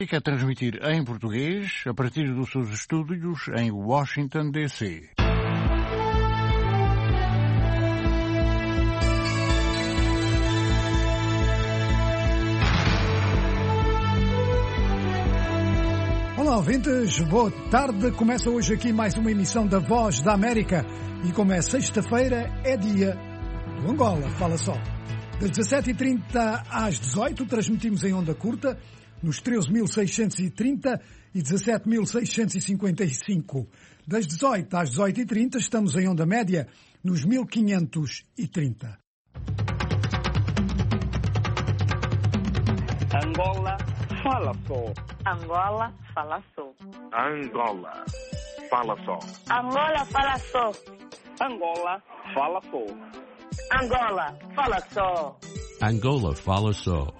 Fica a transmitir em português a partir dos seus estúdios em Washington, D.C. Olá, ouvintes, boa tarde. Começa hoje aqui mais uma emissão da Voz da América. E como é sexta-feira, é dia do Angola Fala Só. Das 17h30 às 18h, transmitimos em onda curta, nos 13.630 e 17.655. Das 18 às 18h30 estamos em onda média, nos 1530. Angola Fala Só. Angola Fala Só. Angola Fala Só. Angola Fala Só. Angola Fala Só. Angola Fala Só. Angola Fala Só.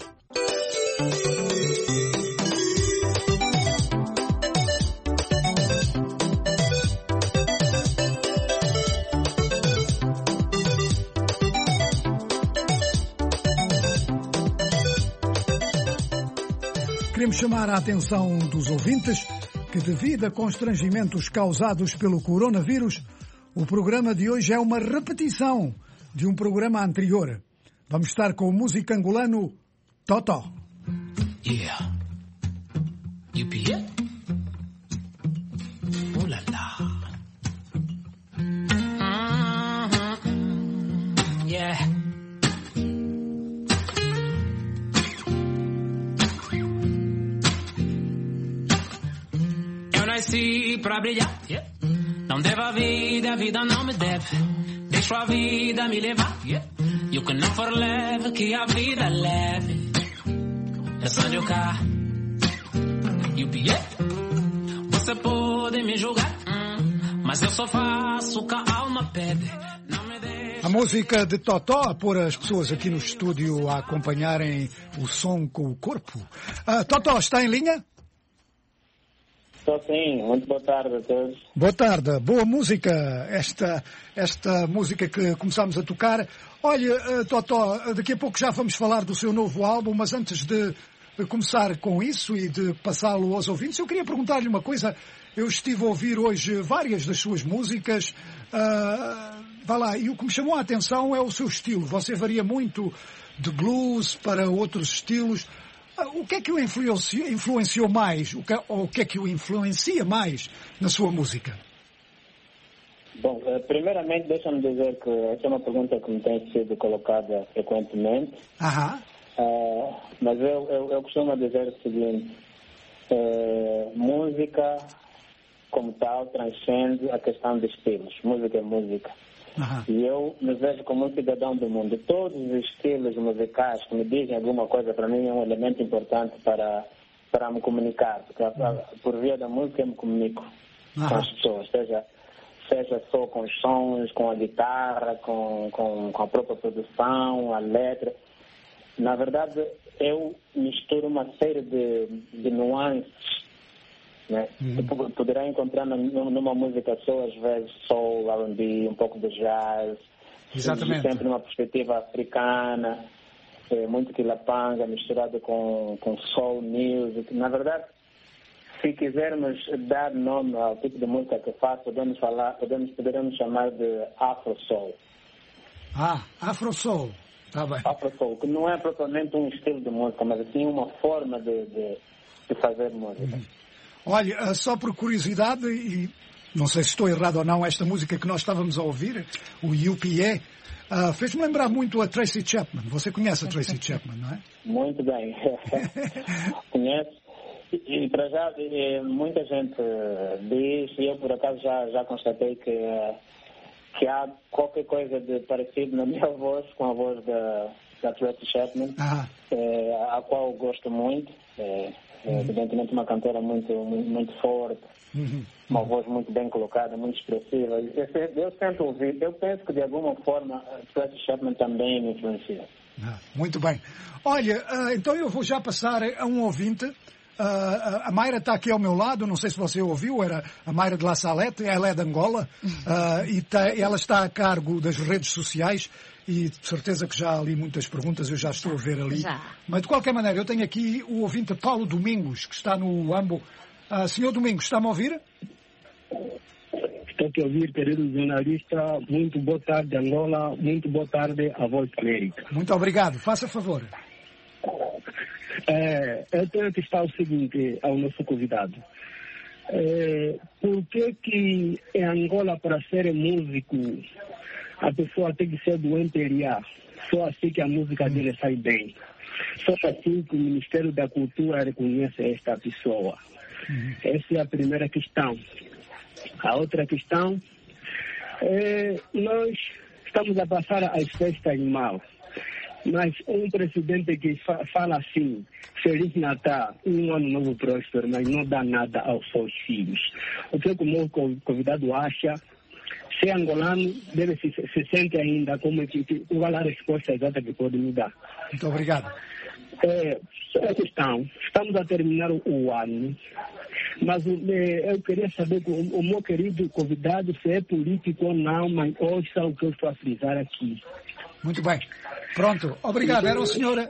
Queremos chamar a atenção dos ouvintes que, devido a constrangimentos causados pelo coronavírus, o programa de hoje é uma repetição de um programa anterior. Vamos estar com o músico angolano Totó. Yeah. You be it? Oh la la. Yeah. Eu nasci pra brilhar. Yeah. Não devo a vida não me deve. Deixo a vida me levar. Yeah. E o que não for leve, que a vida leve. É só de eu cá. E o bilhete? Você pode me julgar, mas eu só faço o que a alma pede. Não me deixe... A música de Totó, a pôr as pessoas aqui no estúdio a acompanharem o som com o corpo. Totó, está em linha? Estou sim, muito boa tarde a todos. Boa tarde, boa música, esta música que começámos a tocar. Olha, Totó, daqui a pouco já vamos falar do seu novo álbum, mas antes de começar com isso e de passá-lo aos ouvintes, eu queria perguntar-lhe uma coisa. Eu estive a ouvir hoje várias das suas músicas, vá lá, e o que me chamou a atenção é o seu estilo. Você varia muito de blues para outros estilos. O que é que o influenciou mais? O que é que o influencia mais na sua música? Bom, primeiramente deixa-me dizer que essa é uma pergunta que me tem sido colocada frequentemente. Mas eu costumo dizer o seguinte: música como tal transcende a questão de estilos. Música é música. E eu me vejo como um cidadão do mundo. Todos os estilos musicais que me dizem alguma coisa, para mim é um elemento importante para me comunicar. Porque por via da música eu me comunico com as pessoas, seja só com os sons, com a guitarra, com a própria produção, a letra. Na verdade, eu misturo uma série de nuances, né? Poderá encontrar numa música só, às vezes, soul, R&B, um pouco de jazz. Exatamente. Sempre numa perspectiva africana, muito quilapanga, misturado com soul music. Na verdade, se quisermos dar nome ao tipo de música que faço, poderemos chamar de Afro Soul. Afro Soul. Tá bem. Afro Soul, que não é propriamente um estilo de música, mas assim uma forma de fazer música. Olha, só por curiosidade, e não sei se estou errado ou não, esta música que nós estávamos a ouvir, o UPA, fez-me lembrar muito a Tracy Chapman. Você conhece a Tracy Chapman, não é? Muito bem. Conheço. E para já, muita gente diz, e eu por acaso já constatei que há qualquer coisa de parecido na minha voz com a voz da Tracy Chapman, a qual eu gosto muito. Evidentemente uma cantora muito, muito, muito forte, uma voz muito bem colocada, muito expressiva. Eu sempre ouvi, eu penso que de alguma forma a Tracy Chapman também me influencia. Muito bem. Olha, então eu vou já passar a um ouvinte. A Mayra está aqui ao meu lado, não sei se você ouviu, era a Mayra de La Salette, ela é de Angola, e ela está a cargo das redes sociais e de certeza que já há ali muitas perguntas, eu já estou a ver ali. Já. Mas de qualquer maneira, eu tenho aqui o ouvinte Paulo Domingos, que está no Ambo. Senhor Domingos, está-me a ouvir? Estou a ouvir, querido jornalista. Muito boa tarde, Angola. Muito boa tarde, a Voz América. Muito obrigado. Faça favor. Eu tenho que estar o seguinte ao nosso convidado. Por que em Angola, para ser músico, a pessoa tem que ser do MPLA? Só assim que a música dele sai bem. Só assim que o Ministério da Cultura reconhece esta pessoa. Essa é a primeira questão. A outra questão nós estamos a passar as festas mal. Mas um presidente que fala assim, Feliz Natal, um ano novo próspero, mas não dá nada aos seus filhos. O que o convidado acha? Se é angolano, deve se sente ainda como que qual a resposta exata que pode me dar. Muito obrigado. A questão, estamos a terminar o ano, mas eu queria saber o meu querido convidado se é político ou não, mas ouça o que eu estou a frisar aqui. Muito bem. Pronto. Obrigado. Era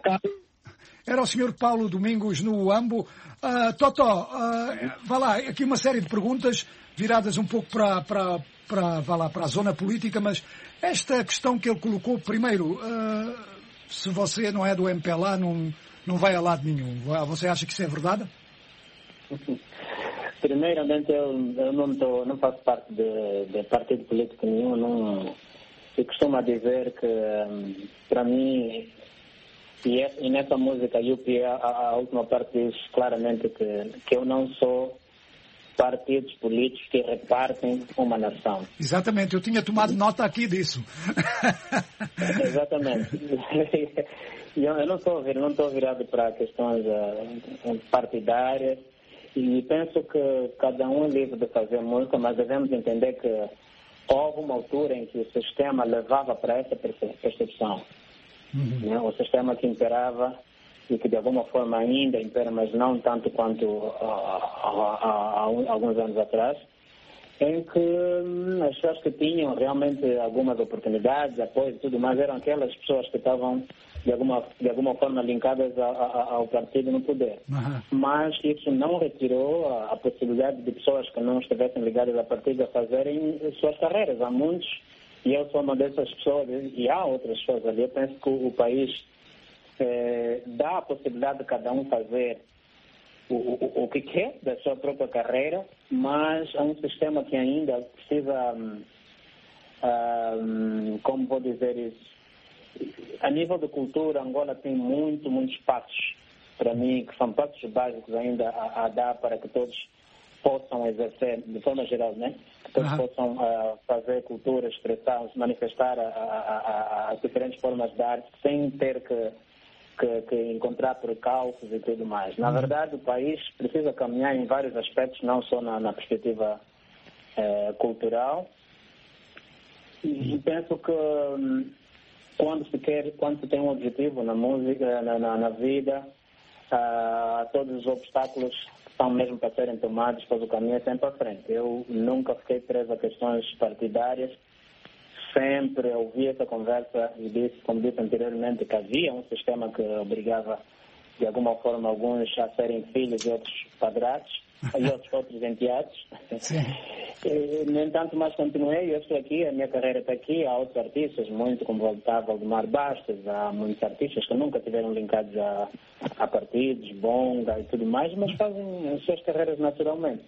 o senhor Paulo Domingos no Ambo. Totó, vá lá, aqui uma série de perguntas viradas um pouco para a zona política, mas esta questão que ele colocou, primeiro, se você não é do MPLA, não vai a lado nenhum. Você acha que isso é verdade? Primeiramente, eu não faço parte de partido político nenhum. Eu costumo dizer que, para mim, e nessa música UP, a última parte diz claramente que eu não sou partidos políticos que repartem uma nação. Exatamente, eu tinha tomado nota aqui disso. Exatamente. Eu não estou virado para questões partidárias e penso que cada um é livre de fazer música, mas devemos entender que houve uma altura em que o sistema levava para essa percepção. Né? O sistema que imperava e que de alguma forma ainda impera, mas não tanto quanto há alguns anos atrás, em que as pessoas que tinham realmente algumas oportunidades, apoio e tudo mais, eram aquelas pessoas que estavam de alguma forma linkadas ao partido no poder. Mas isso não retirou a possibilidade de pessoas que não estivessem ligadas ao partido a fazerem suas carreiras. Há muitos, e eu sou uma dessas pessoas, e há outras pessoas ali. Eu penso que o país dá a possibilidade de cada um fazer o que quer da sua própria carreira, mas há um sistema que ainda precisa, como vou dizer isso, a nível de cultura, Angola tem muitos passos, para mim, que são passos básicos ainda a dar para que todos possam exercer, de forma geral, né? Que todos possam fazer cultura, expressar, se manifestar as diferentes formas de arte, sem ter que encontrar percalços e tudo mais. Na verdade, o país precisa caminhar em vários aspectos, não só na perspectiva cultural. E penso que quando se tem um objetivo na música, na vida, todos os obstáculos são mesmo para serem tomados, pois o caminho é sempre à frente. Eu nunca fiquei preso a questões partidárias, sempre ouvi essa conversa e disse, como disse anteriormente, que havia um sistema que obrigava, de alguma forma, alguns a serem filhos e outros padrastos, e outros enteados. No entanto, mas continuei, eu estou aqui, a minha carreira está aqui, há outros artistas, muito como Valdemar Bastos, há muitos artistas que nunca tiveram linkados a partidos, bonga e tudo mais, mas fazem as suas carreiras naturalmente.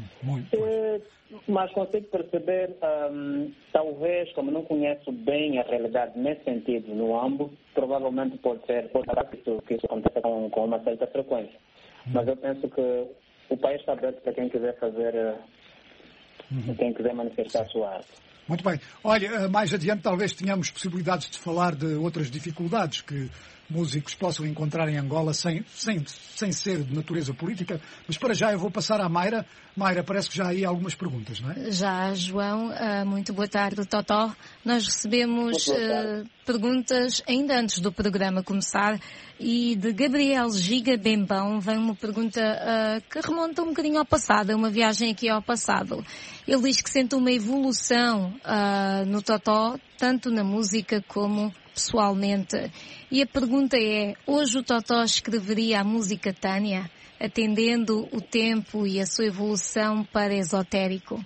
Mas consigo perceber, talvez, como não conheço bem a realidade nesse sentido no Ambo, provavelmente pode ser que isso aconteça com uma certa frequência. Mas eu penso que o país está aberto para quem quiser fazer, quem quiser manifestar a sua arte. Muito bem. Olha, mais adiante talvez tenhamos possibilidades de falar de outras dificuldades que músicos possam encontrar em Angola sem ser de natureza política. Mas para já eu vou passar à Mayra. Mayra, parece que já há aí algumas perguntas, não é? Já, João. Muito boa tarde, Totó. Nós recebemos perguntas ainda antes do programa começar e de Gabriel Giga Bembão vem uma pergunta que remonta um bocadinho ao passado, é uma viagem aqui ao passado. Ele diz que sente uma evolução no Totó, tanto na música como pessoalmente. E a pergunta é, hoje o Totó escreveria a música Tânia, atendendo o tempo e a sua evolução para esotérico?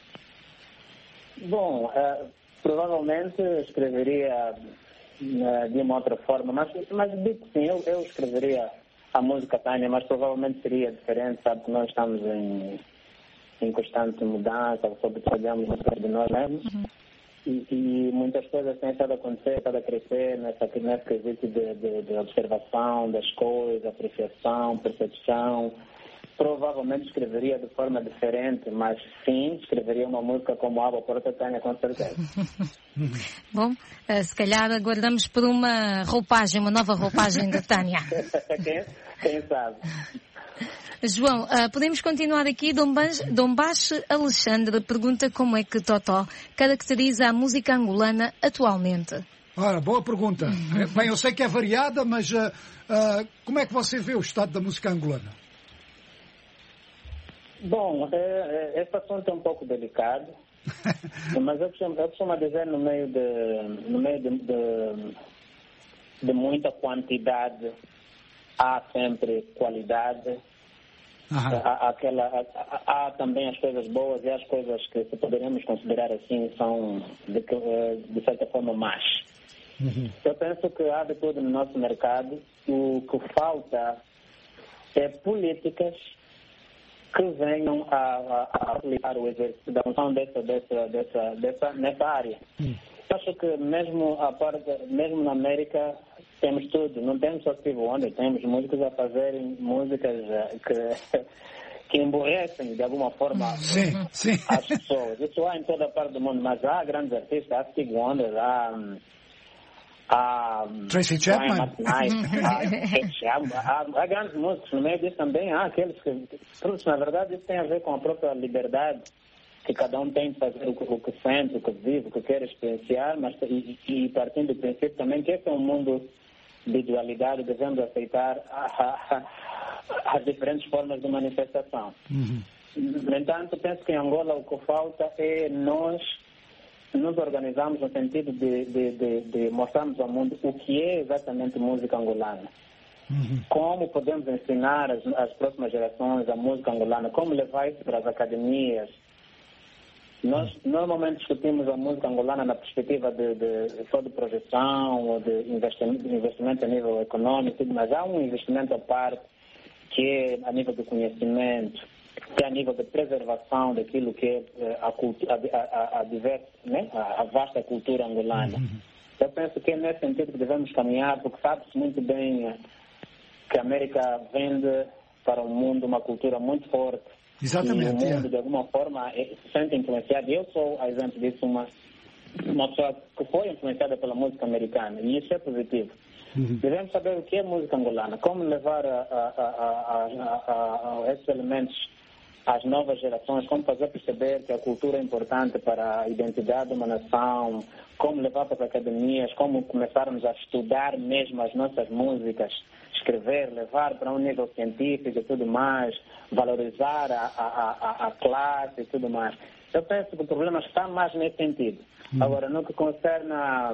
Bom, provavelmente escreveria de uma outra forma, mas digo sim, eu escreveria a música Tânia, mas provavelmente seria diferente, sabe que nós estamos em constante mudança, sobre trabalhamos de nós mesmos. E muitas coisas têm estado a acontecer, estado a crescer nesse quesito de observação das coisas, apreciação, percepção. Provavelmente escreveria de forma diferente, mas sim, escreveria uma música como Água Porta Tânia, com certeza. Bom, se calhar aguardamos por uma roupagem, uma nova roupagem da Tânia. Quem sabe? João, podemos continuar aqui. Dom Bache Alexandre pergunta como é que Totó caracteriza a música angolana atualmente. Ora, boa pergunta. Bem, eu sei que é variada, mas como é que você vê o estado da música angolana? Bom, esse assunto é um pouco delicado, mas eu costumo dizer no meio de muita quantidade há sempre qualidade. Há também as coisas boas e as coisas que poderíamos considerar assim são de certa forma más. Eu penso que há de tudo no nosso mercado. O que falta é políticas que venham a aplicar o exercício da função nessa área. Eu acho que mesmo na América temos tudo, não temos só Steve Wonder, temos músicos a fazerem músicas que emborrecem de alguma forma as pessoas. Isso há em toda parte do mundo, mas há grandes artistas, há Steve Wonder, há Tracy Chapman. Há grandes músicos, no meio disso também há aqueles que, na verdade, isso tem a ver com a própria liberdade que cada um tem de fazer o que sente, o que vive, o que quer experienciar, mas e partindo do princípio também que esse é um mundo de dualidade, devemos aceitar as diferentes formas de manifestação. No entanto, penso que em Angola o que falta é nós nos organizarmos no sentido de mostrarmos ao mundo o que é exatamente música angolana. Como podemos ensinar as próximas gerações a música angolana, como levar isso para as academias. Nós normalmente discutimos a música angolana na perspectiva só de projeção ou de investimento a nível econômico, mas há um investimento à parte que é a nível do conhecimento, que é a nível de preservação daquilo que é a vasta cultura angolana. Eu penso que é nesse sentido que devemos caminhar, porque sabe-se muito bem que a América vende para o mundo uma cultura muito forte. Exatamente. E o mundo, de alguma forma, se sente influenciado. Eu sou, a exemplo disso, uma pessoa que foi influenciada pela música americana, e isso é positivo. Devemos saber o que é música angolana, como levar esses elementos às novas gerações, como fazer perceber que a cultura é importante para a identidade de uma nação, como levar para as academias, como começarmos a estudar mesmo as nossas músicas, escrever, levar para um nível científico e tudo mais, valorizar a classe e tudo mais. Eu penso que o problema está mais nesse sentido. Agora, no que concerne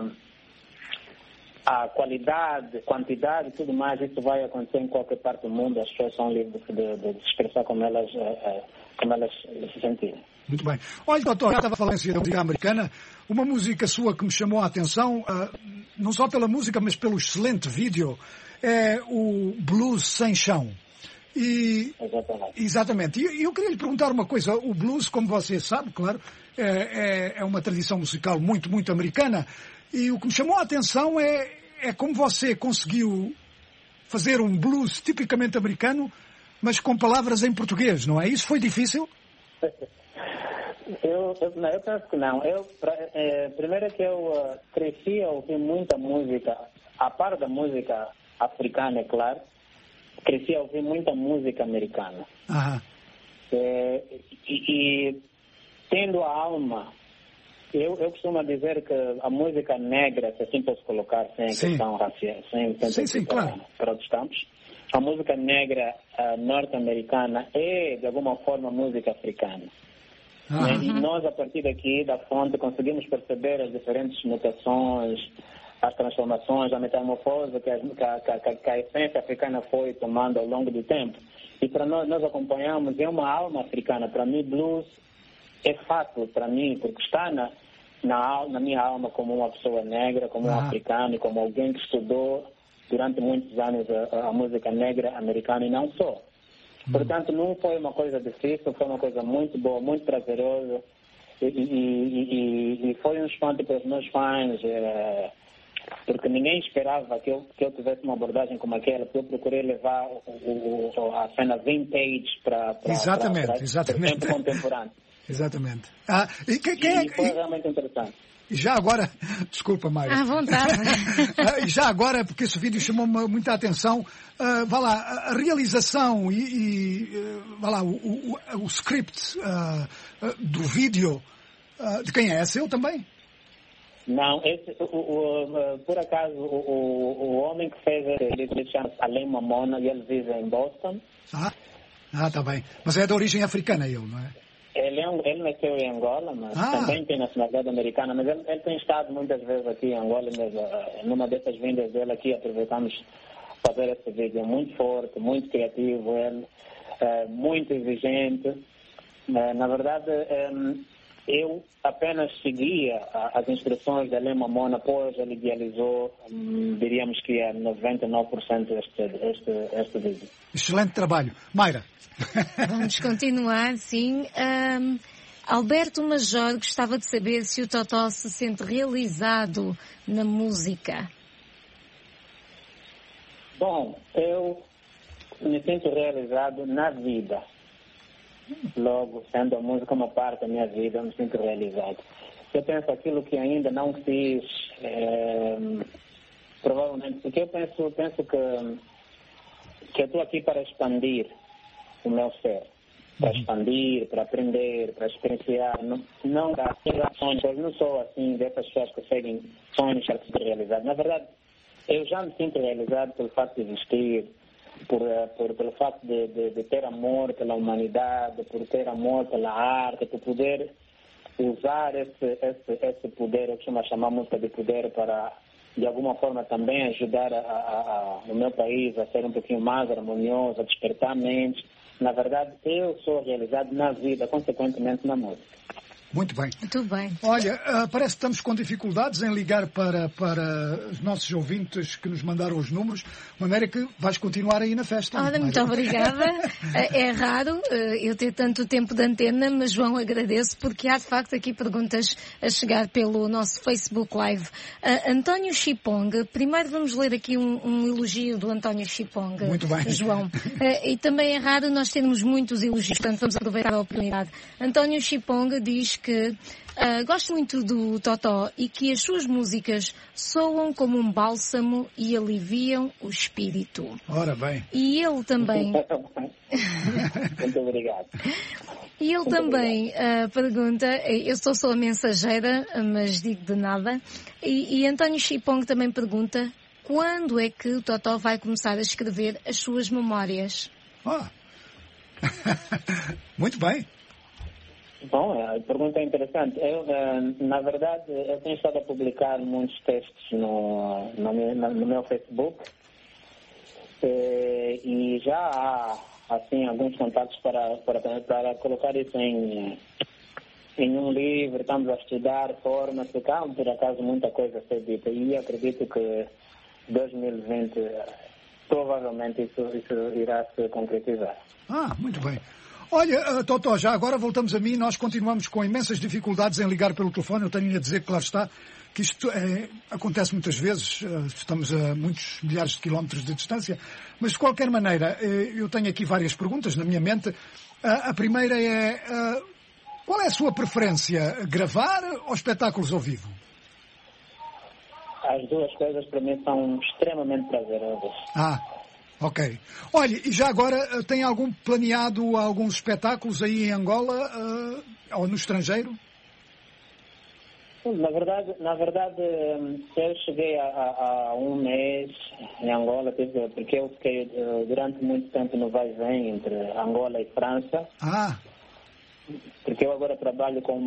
a qualidade, quantidade e tudo mais, isso vai acontecer em qualquer parte do mundo. As pessoas são livres de expressar como elas se sentirem. Muito bem. Olha, doutor, já estava a falar da música americana. Uma música sua que me chamou a atenção, não só pela música, mas pelo excelente vídeo, é o Blues Sem Chão. Exatamente. E eu queria lhe perguntar uma coisa. O blues, como você sabe, claro, é uma tradição musical muito, muito americana. E o que me chamou a atenção é como você conseguiu fazer um blues tipicamente americano, mas com palavras em português, não é? Isso foi difícil? Eu penso que não. Primeiro é que eu cresci a ouvir muita música a par da música africana, é claro, cresci a ouvir muita música americana. E tendo a alma, eu costumo dizer que a música negra, se assim posso colocar, sem questão racial, sem claro. protestamos, a música negra norte-americana é, de alguma forma, música africana. E nós, a partir daqui, da fonte, conseguimos perceber as diferentes mutações, as transformações, a metamorfose que a essência africana foi tomando ao longo do tempo. E para nós acompanhamos, é uma alma africana. Para mim, blues é fácil para mim, porque está na minha alma como uma pessoa negra, como um africano, como alguém que estudou durante muitos anos a música negra americana e não só. Portanto, não foi uma coisa difícil, foi uma coisa muito boa, muito prazerosa e foi um espanto para os meus fãs, porque ninguém esperava que eu tivesse uma abordagem como aquela, porque eu procurei levar a cena vintage para o tempo contemporâneo. Exatamente. E foi realmente interessante. Já agora, desculpa, Mayra. À vontade. Já agora, porque esse vídeo chamou-me muita atenção, vá lá, a realização vá lá, o script do vídeo, de quem é? É seu também? Não, por acaso, o homem que fez, ele chama Alain Mamona e ele vive em Boston. Tá bem. Mas é de origem africana ele, não é? Ele nasceu em Angola, mas também tem nacionalidade americana, mas ele tem estado muitas vezes aqui em Angola, mas numa dessas vindas dele aqui aproveitamos fazer esse vídeo. Muito forte, muito criativo, ele, muito exigente. Na verdade, eu apenas seguia as instruções da Alain Mamona, pois ele idealizou, diríamos que é 99% este vídeo. Excelente trabalho. Mayra. Vamos continuar, sim. Alberto Major gostava de saber se o Totó se sente realizado na música. Bom, eu me sinto realizado na vida. Logo, sendo a música uma parte da minha vida, eu me sinto realizado. Eu penso aquilo que ainda não fiz, provavelmente, porque eu penso que eu estou aqui para expandir o meu ser, para expandir, para aprender, para experienciar, não para ter sonhos. Eu não sou assim dessas pessoas que seguem sonhos para se realizar. Na verdade, eu já me sinto realizado pelo facto de existir, pelo facto de ter amor pela humanidade, por ter amor pela arte, por poder usar esse poder, eu costumo chamar música de poder, para de alguma forma também ajudar o meu país a ser um pouquinho mais harmonioso, a despertar mentes. Na verdade, eu sou realizado na vida, consequentemente na música. Muito bem. Muito bem. Olha, parece que estamos com dificuldades em ligar para os nossos ouvintes que nos mandaram os números, de maneira que vais continuar aí na festa. Olha, muito obrigada. É raro eu ter tanto tempo de antena, mas João, agradeço, porque há de facto aqui perguntas a chegar pelo nosso Facebook Live. António Chipong, primeiro vamos ler aqui um elogio do António Chipong. Muito bem. João. E também é raro nós termos muitos elogios, portanto vamos aproveitar a oportunidade. António Chipong diz que gosta muito do Totó e que as suas músicas soam como um bálsamo e aliviam o espírito. Ora bem. E ele também... Muito obrigado. E ele também pergunta, eu sou a mensageira, mas digo de nada, e António Chipong também pergunta quando é que o Totó vai começar a escrever as suas memórias. Muito bem. Bom, a pergunta é interessante. Eu, na verdade, eu tenho estado a publicar muitos textos no meu Facebook e já há, assim, alguns contatos para colocar isso em um livro. Estamos a estudar formas, porque há, por acaso, muita coisa a ser dita e acredito que 2020 provavelmente isso irá se concretizar. Muito bem. Olha, Totó, já agora voltamos a mim. Nós continuamos com imensas dificuldades em ligar pelo telefone. Eu tenho a dizer que, claro está, que isto acontece muitas vezes. Estamos a muitos milhares de quilómetros de distância. Mas, de qualquer maneira, eu tenho aqui várias perguntas na minha mente. A primeira é, qual é a sua preferência? Gravar ou espetáculos ao vivo? as duas coisas para mim são extremamente prazerosas. Ok. Olha, e já agora tem planeado alguns espetáculos aí em Angola ou no estrangeiro? Na verdade, eu cheguei há um mês em Angola, porque eu fiquei durante muito tempo no vai-vem entre Angola e França. Porque eu agora trabalho com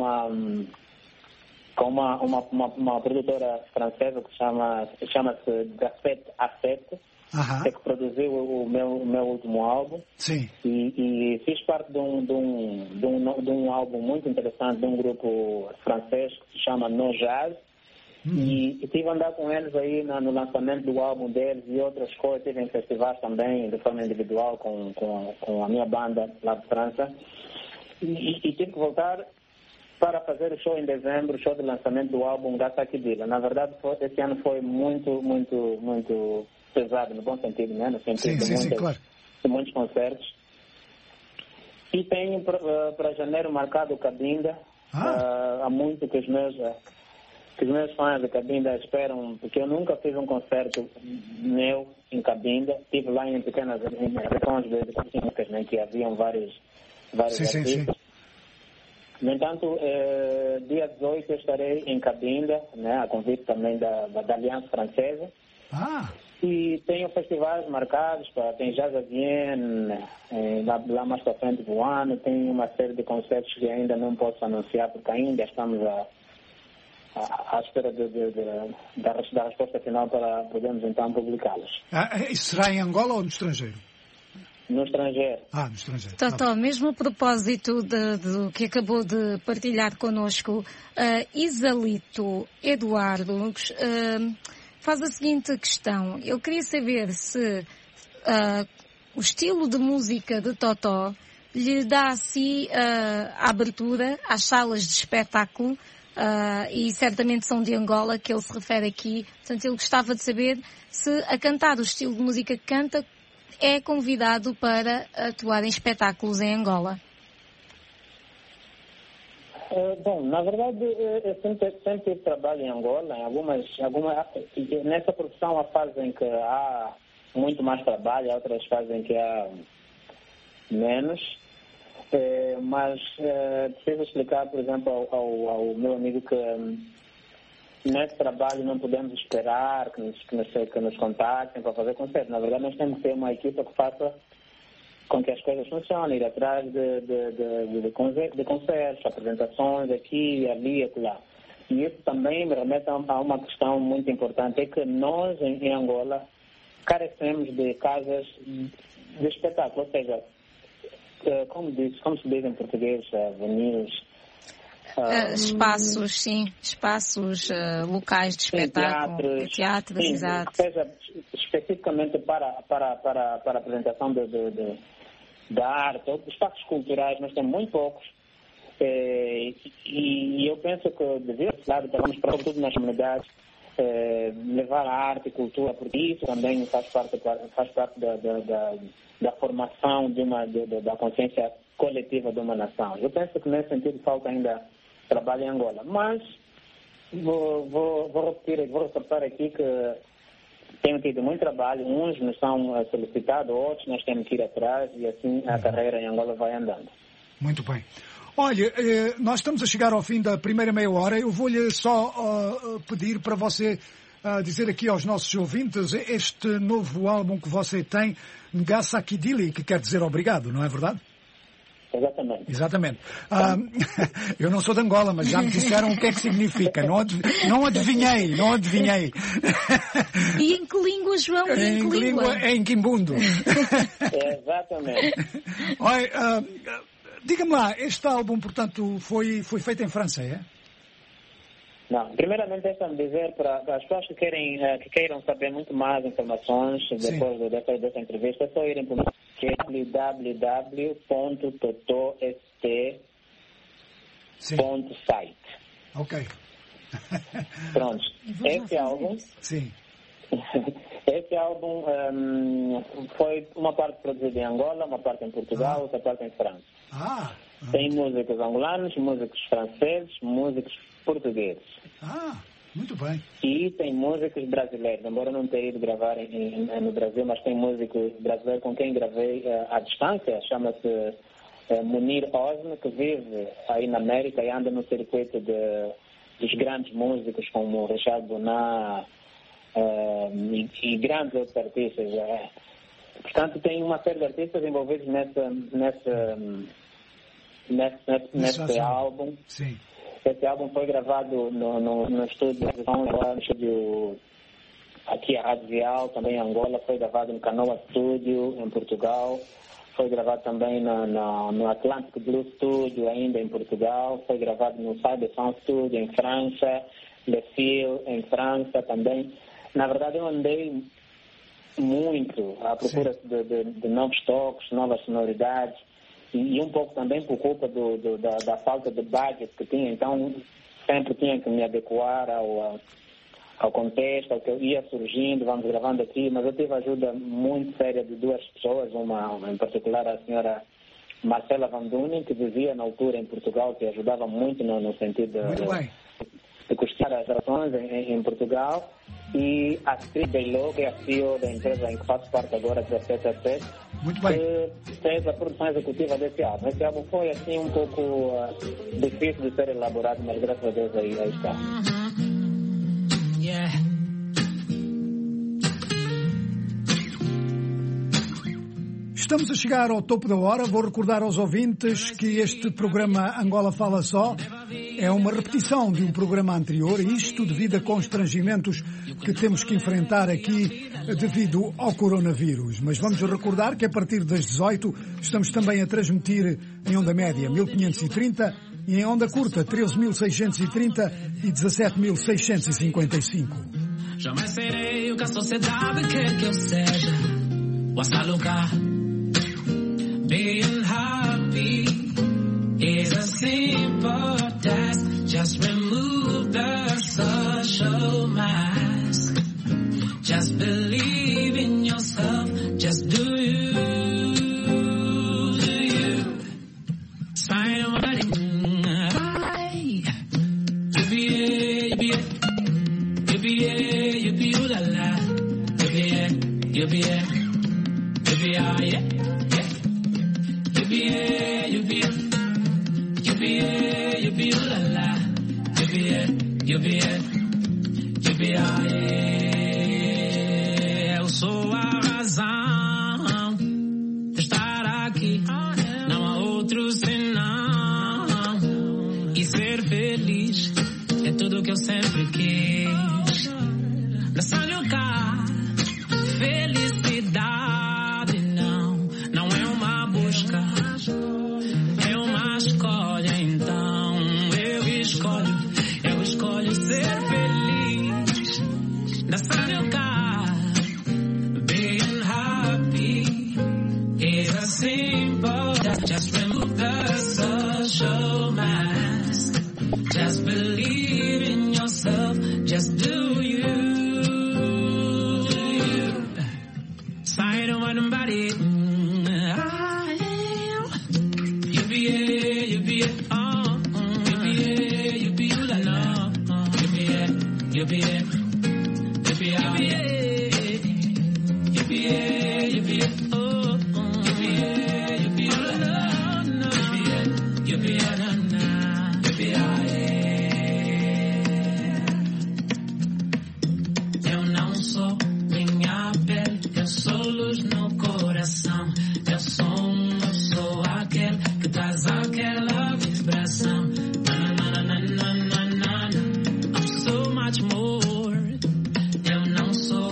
uma produtora francesa que chama-se Gafet A7, que produziu o meu último álbum. Sim. E fiz parte de um álbum muito interessante de um grupo francês que se chama No Jazz. E estive a andar com eles aí no lançamento do álbum deles e outras coisas. Estive em festivais também, de forma individual, com a minha banda lá de França. E tive que voltar para fazer o show em dezembro, o show de lançamento do álbum Gassa Kidila. Na verdade, esse ano foi muito, muito, muito pesado, no bom sentido, né? No sentido de muitos concertos. E tenho para janeiro marcado o Cabinda. Há muito que os meus fãs de Cabinda esperam, porque eu nunca fiz um concerto meu em Cabinda. Estive lá em pequenas regiões de né, que haviam vários artistas. No entanto, dia 18 eu estarei em Cabinda, né, a convite também da Aliança Francesa. E tenho festivais marcados, tem Jazz à Vienne, lá mais para frente do ano. Tenho uma série de concertos que ainda não posso anunciar, porque ainda estamos à espera da resposta final para podermos então publicá-los. Isso será em Angola ou no estrangeiro? No estrangeiro. No estrangeiro. Totó, mesmo a propósito do que acabou de partilhar connosco, Isalito Eduardo faz a seguinte questão. Eu queria saber se o estilo de música de Totó lhe dá assim a abertura às salas de espetáculo, e certamente são de Angola que ele se refere aqui. Portanto, ele gostava de saber se a cantar o estilo de música que canta é convidado para atuar em espetáculos em Angola. Bom, na verdade, eu sempre trabalho em Angola. Nessa produção há fases em que há muito mais trabalho, há outras fases em que há menos. Mas preciso explicar, por exemplo, ao meu amigo que nesse trabalho não podemos esperar que nos contactem para fazer concertos. Na verdade, nós temos que ter uma equipa que faça com que as coisas funcionem, ir atrás de concertos, apresentações aqui, ali e acolá. E isso também me remete a uma questão muito importante, é que nós, em Angola, carecemos de casas de espetáculo, ou seja, como se diz em português, avenues, espaços locais de espetáculo, teatros, exato. Seja especificamente para a apresentação da arte, ou espaços culturais, nós temos muito poucos. E eu penso que devia ser, estamos para tudo nas comunidades, levar a arte e cultura, porque isso também faz parte da formação da consciência coletiva de uma nação. Eu penso que nesse sentido falta ainda trabalho em Angola, mas vou reportar aqui que temos tido muito trabalho, uns nos são solicitados, outros nós temos que ir atrás e assim a carreira em Angola vai andando. Muito bem. Olha, nós estamos a chegar ao fim da primeira meia hora. Eu vou-lhe só pedir para você dizer aqui aos nossos ouvintes este novo álbum que você tem, Ngassa Kidili, que quer dizer obrigado, não é verdade? Exatamente. Eu não sou de Angola, mas já me disseram o que é que significa. Não adivinhei. E em que língua, João? Em que língua? É em Quimbundo. Exatamente. Olha, diga-me lá, este álbum, portanto, foi feito em França, é? Não, primeiramente deixa-me dizer para as pessoas que queiram saber muito mais informações depois dessa entrevista, é só irem para o www.totost.site. Ok. Pronto. Esse álbum... Sim. Esse álbum foi uma parte produzida em Angola, uma parte em Portugal, outra parte em França. Tem músicos angolanos, músicos franceses, músicos portugueses. Muito bem. E tem músicos brasileiros, embora não tenha ido gravar no Brasil, mas tem músicos brasileiros com quem gravei à distância, chama-se Munir Osme, que vive aí na América e anda no circuito dos grandes músicos como Richard Boná e grandes outros artistas. Portanto, tem uma série de artistas envolvidos nesse álbum. Sim. Esse álbum foi gravado no estúdio aqui a Rádio Vial, também em Angola, foi gravado no Canoa Studio, em Portugal, foi gravado também no Atlantic Blue Studio, ainda em Portugal, foi gravado no Cyber Sound Studio, em França, Le Fil, em França também. Na verdade, eu andei muito à procura de novos toques, novas sonoridades, e um pouco também por culpa da falta de budget que tinha. Então, sempre tinha que me adequar ao contexto, ao que ia surgindo, vamos gravando aqui, mas eu tive ajuda muito séria de duas pessoas, uma em particular a senhora Marcela Van Dunen, que vivia na altura em Portugal, que ajudava muito no sentido de custear as gravações em Portugal, e a Cris Beilô, que é a CEO da empresa em que faço parte agora, 17, muito bem, que fez a produção executiva desse álbum. Esse álbum foi assim um pouco difícil de ser elaborado, mas graças a Deus aí está. Yeah. Estamos a chegar ao topo da hora. Vou recordar aos ouvintes que este programa Angola Fala Só é uma repetição de um programa anterior, isto devido a constrangimentos que temos que enfrentar aqui devido ao coronavírus. Mas vamos recordar que a partir das 18 estamos também a transmitir em onda média 1530 e em onda curta 13.630 e 17.655. Jamais serei o que a sociedade quer que eu seja. What's lugar? Being happy is a simple task. Just remove the social mask. Just believe in yourself. Just do you. Do you. Sign on my you be la la. You be yeah. You be la la. You be eu sou a razão de estar aqui. Não há outro senão. E ser feliz é tudo que eu sempre quis. Nessa lugar, felicidade não é uma busca, é uma escolha. Então eu escolho ser feliz. Nessa lugar, being happy is a simple. Just remove the social mask. Just believe in yourself. Just do you. Side on nobody. You be you be la la. You be eu não sou minha pele, eu sou luz no coração. Eu sou aquele que traz aquela vibração. I'm so much more. Eu não sou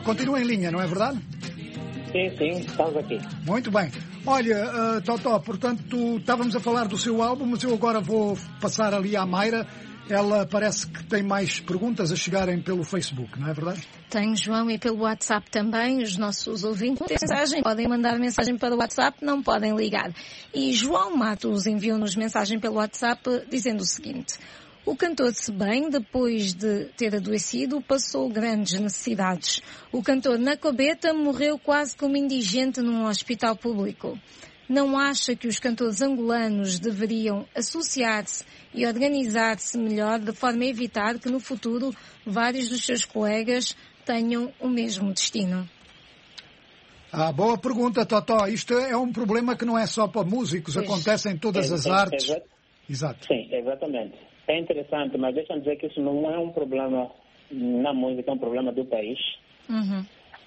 continua em linha, não é verdade? Sim, estamos aqui. Muito bem. Olha, Totó, portanto, estávamos a falar do seu álbum, mas eu agora vou passar ali à Mayra. Ela parece que tem mais perguntas a chegarem pelo Facebook, não é verdade? Tenho, João, e pelo WhatsApp também. Os nossos ouvintes têm mensagem, podem mandar mensagem para o WhatsApp, não podem ligar. E João Matos enviou-nos mensagem pelo WhatsApp dizendo o seguinte: o cantor, se bem, depois de ter adoecido, passou grandes necessidades. O cantor Nacobeta morreu quase como indigente num hospital público. Não acha que os cantores angolanos deveriam associar-se e organizar-se melhor de forma a evitar que no futuro vários dos seus colegas tenham o mesmo destino? Boa pergunta, Totó. Isto é um problema que não é só para músicos, acontece em todas as artes. Exato. Sim, exatamente. É interessante, mas deixa-me dizer que isso não é um problema na música, é um problema do país. Uhum.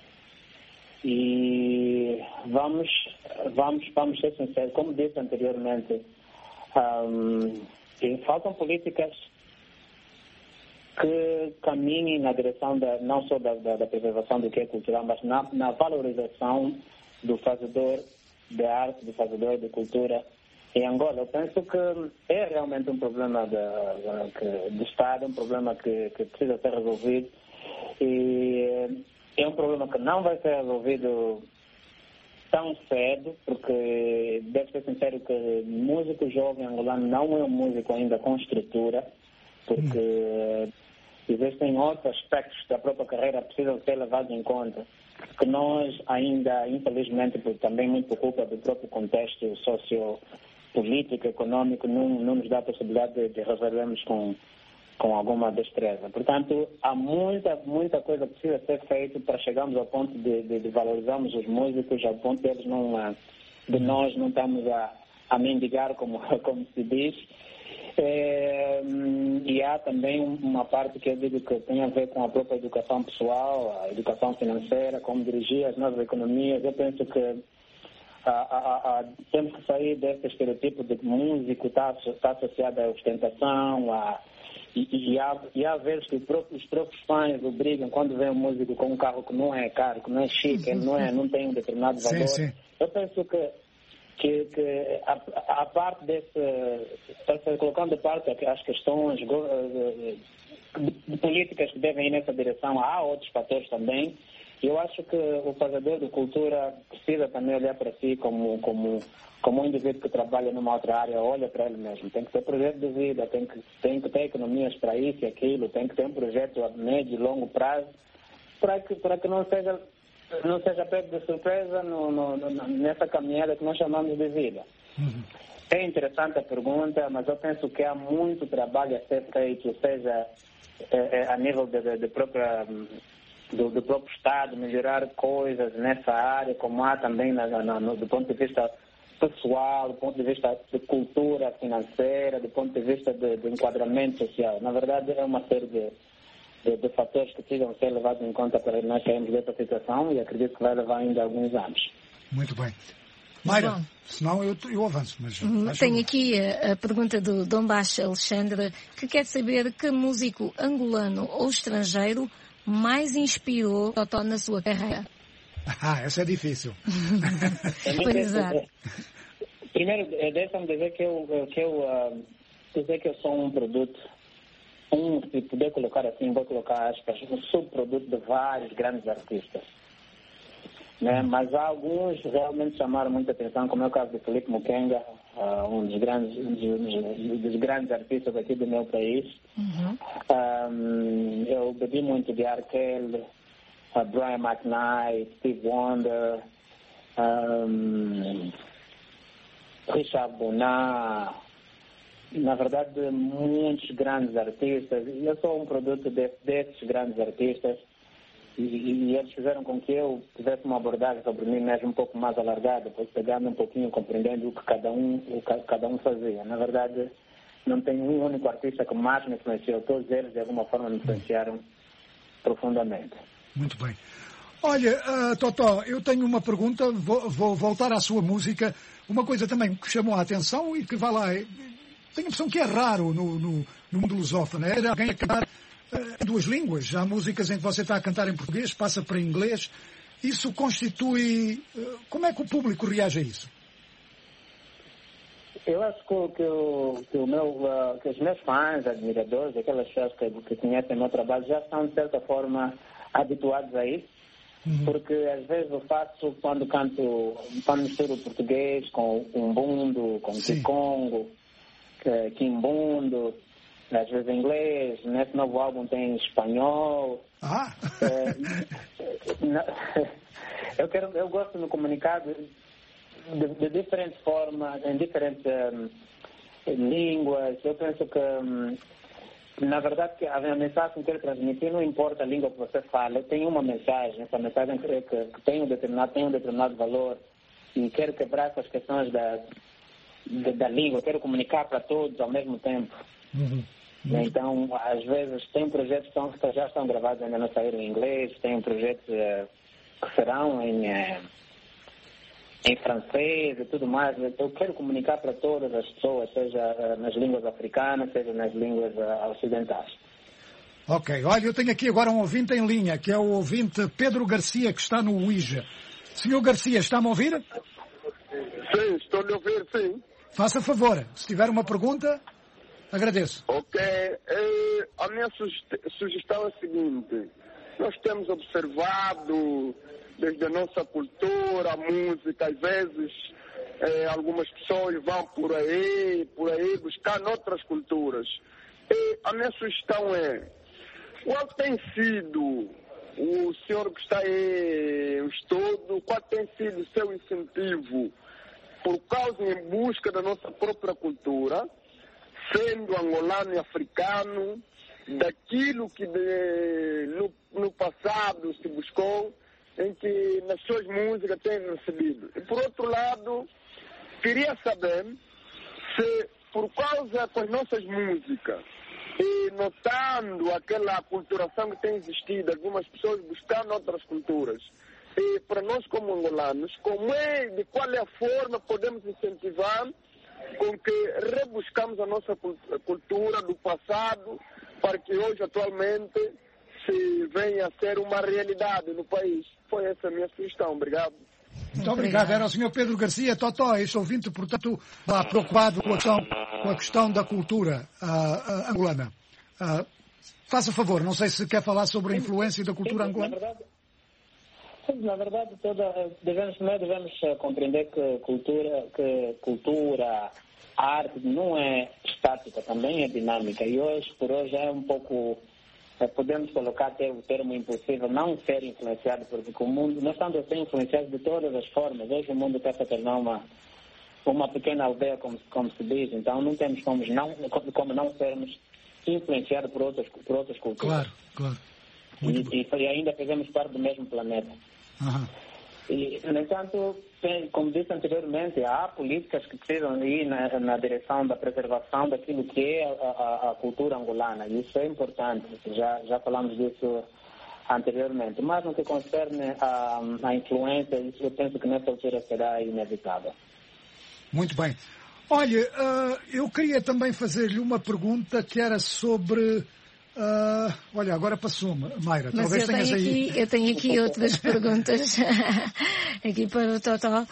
E vamos ser sinceros, como disse anteriormente, faltam políticas que caminhem na direção não só da preservação do que é cultural, mas na valorização do fazedor de arte, do fazedor de cultura em Angola. Eu penso que é realmente um problema do Estado, um problema que precisa ser resolvido, e é um problema que não vai ser resolvido tão cedo, porque deve ser sincero que músico jovem angolano não é um músico ainda com estrutura, porque existem outros aspectos da própria carreira que precisam ser levados em conta, que nós ainda, infelizmente, também muito por culpa do próprio contexto sociopolítico, econômico, não nos dá a possibilidade de resolvermos com alguma destreza. Portanto, há muita coisa que precisa ser feita para chegarmos ao ponto de valorizarmos os músicos, ao ponto de nós não estamos a mendigar, como se diz. E há também uma parte que eu digo que tem a ver com a própria educação pessoal, a educação financeira, como dirigir as novas economias. Eu penso que temos que sair desse estereotipo de que músico está associado à ostentação, e há vezes que os próprios fãs obrigam, quando vem um músico com um carro que não é caro, que não é chique, não tem um determinado valor. Sim. Eu penso que a parte colocando de parte as questões de políticas que devem ir nessa direção, há outros fatores também. Eu acho que o fazedor de cultura precisa também olhar para si como um indivíduo que trabalha numa outra área, olha para ele mesmo. Tem que ter projeto de vida, tem que ter economias para isso e aquilo, tem que ter um projeto a médio e longo prazo, para que não seja pego de surpresa nessa caminhada que nós chamamos de vida. Uhum. É interessante a pergunta, mas eu penso que há muito trabalho a ser feito, seja a nível do próprio Estado, melhorar coisas nessa área, como há também do ponto de vista pessoal, do ponto de vista de cultura financeira, do ponto de vista de enquadramento social. Na verdade, é uma série de fatores que precisam ser levados em conta para nós sairmos dessa situação, e acredito que vai levar ainda alguns anos. Muito bem. Mayra, senão eu avanço. Mas tenho aqui a pergunta do Dom Baixo Alexandre, que quer saber que músico angolano ou estrangeiro mais inspirou Totó na sua carreira. Essa é difícil. Pois é. Primeiro, deixa-me dizer que eu sou um produto, se puder colocar assim, vou colocar aspas, um subproduto de vários grandes artistas. Né? Mas há alguns realmente chamaram muita atenção, como é o caso de Felipe Mukenga, um dos grandes artistas aqui do meu país. Uhum. Eu bebi muito de R. Kelly, Brian McKnight, Steve Wonder, Richard Bonar, na verdade muitos grandes artistas. Eu sou um produto desses grandes artistas, e eles fizeram com que eu tivesse uma abordagem sobre mim mesmo um pouco mais alargada, pegando um pouquinho, compreendendo o que cada um fazia. Na verdade, não tem um único artista que mais me influenciou, todos eles de alguma forma me influenciaram profundamente. Muito bem. Olha, Totó, eu tenho uma pergunta, vou voltar à sua música. Uma coisa também que chamou a atenção e que, vai lá, tenho a impressão que é raro no mundo lusófono, é alguém a cantar duas línguas. Há músicas em que você está a cantar em português, passa para inglês. Isso constitui... Como é que o público reage a isso? Eu acho que os meus fãs, admiradores, aquelas pessoas que conhecem o meu trabalho, já estão, de certa forma, habituados a isso. Porque às vezes eu faço quando misturo português com umbundo, com kikongo, quimbundo, às vezes inglês. Nesse novo álbum tem espanhol. Eu gosto de me comunicar de diferentes formas, em diferentes línguas. Eu penso que, na verdade, que a mensagem que eu quero transmitir não importa a língua que você fala. Eu tenho uma mensagem, essa mensagem que tem um determinado valor e quero quebrar essas questões da língua, quero comunicar para todos ao mesmo tempo. Então, às vezes, tem projetos que já estão gravados, ainda não saíram em inglês, tem projetos que serão em francês e tudo mais. Eu quero comunicar para todas as pessoas, seja nas línguas africanas, seja nas línguas ocidentais. Ok. Olha, eu tenho aqui agora um ouvinte em linha, que é o ouvinte Pedro Garcia, que está no Ouija. Senhor Garcia, está-me a ouvir? Sim, estou a ouvir, sim. Faça favor, se tiver uma pergunta, agradeço. Ok. A minha sugestão é a seguinte. Nós temos observado, desde a nossa cultura, a música, às vezes algumas pessoas vão por aí buscar noutras culturas. E a minha sugestão é, qual tem sido o senhor que está aí, o estudo, qual tem sido o seu incentivo por causa em busca da nossa própria cultura, sendo angolano e africano, daquilo que no passado se buscou, em que nas suas músicas tem recebido. E por outro lado, queria saber se por causa das nossas músicas e notando aquela aculturação que tem existido, algumas pessoas buscando outras culturas, e para nós como angolanos, de qual é a forma podemos incentivar com que rebuscamos a nossa cultura do passado para que hoje atualmente se venha a ser uma realidade no país. Foi essa a minha sugestão. Obrigado. Muito obrigado. Era o Sr. Pedro Garcia Totó, este ouvinte, portanto, preocupado com a questão da cultura angolana. Faça favor, não sei se quer falar sobre a influência da cultura angolana. Na verdade, devemos compreender que cultura, arte não é estática, também é dinâmica. E hoje, por hoje, é um pouco... podemos colocar até o termo impossível, não ser influenciado, porque o mundo, nós estamos a ser influenciados de todas as formas. Hoje o mundo está a tornar uma pequena aldeia, como se diz, então não temos como não sermos influenciados por outras culturas. Claro. E ainda fazemos parte do mesmo planeta. E, no entanto, como disse anteriormente, há políticas que precisam ir na direção da preservação daquilo que é a cultura angolana, e isso é importante, já falamos disso anteriormente. Mas no que concerne a influência, isso eu penso que nessa altura será inevitável. Muito bem. Olha, eu queria também fazer-lhe uma pergunta que era sobre... olha, agora passou-me, Mayra. Mas talvez tenhas aí... eu tenho aqui outras perguntas aqui para o Totó.